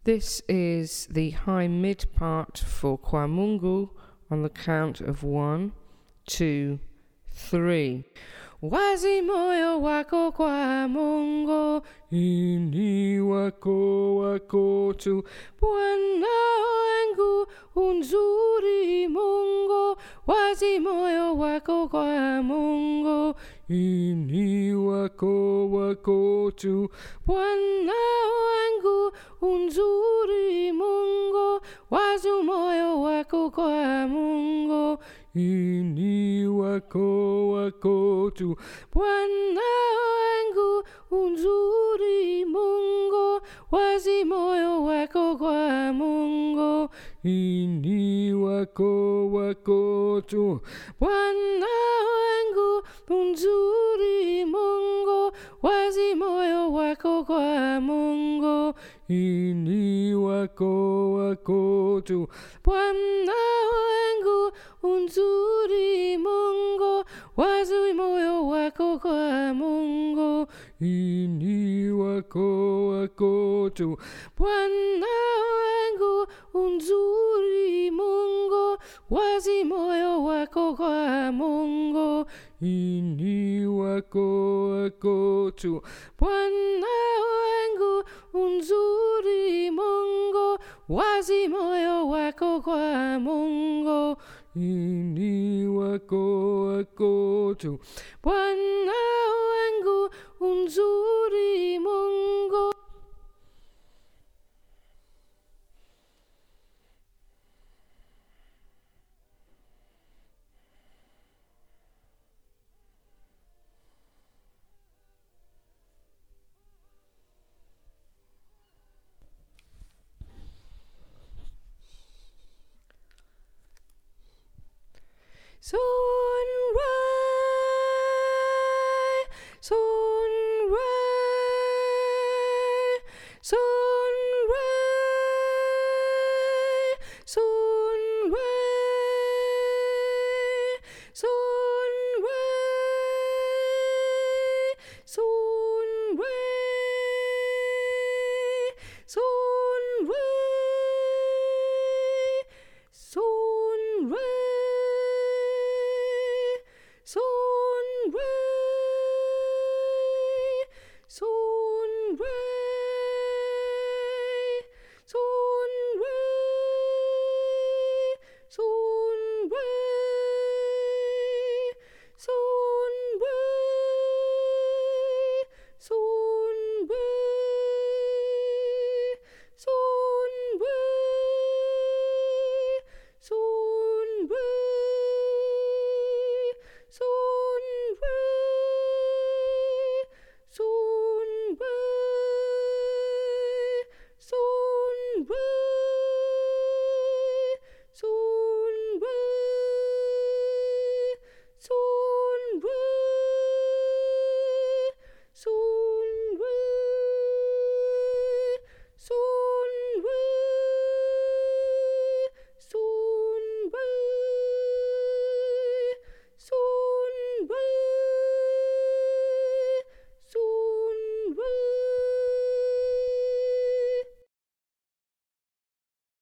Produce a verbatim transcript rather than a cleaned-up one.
This is the high mid part for Kwa Mungu on the count of one, two, three. Wazi moyo wako kwa Mungu, ini wako wako tu. Bwana wangu unzuri Mungu, wazi moyo wako kwa Mungu, ini wako wako tu. Bwana wangu unzuri Mungu, wazi moyo wako kwa Mungu, ini wako wako tu. Bwana wangu unzuri Mungu, wazi moyo wako kwa Mungu, ini wako wako tu. Bwana wangu unzuri Mungu, wazi moyo wako kwa Mungu, ini wako wako tu. Bwana wangu unzuri Mungu, wazi moyo wako kwa Mungu, ini wako wako tu. Bwana wangu unzuri Mungu, wazi moyo wako kwa Mungu, ini wako wako tu. Bwana wangu unzuri Mungu, wazi moyo wako kwa Mungu, ini wako wako tu. Bwana wangu unzuri Mungu. Sunrise, sunrise, sunrise, sunrise, sunrise, sunrise, sunrise.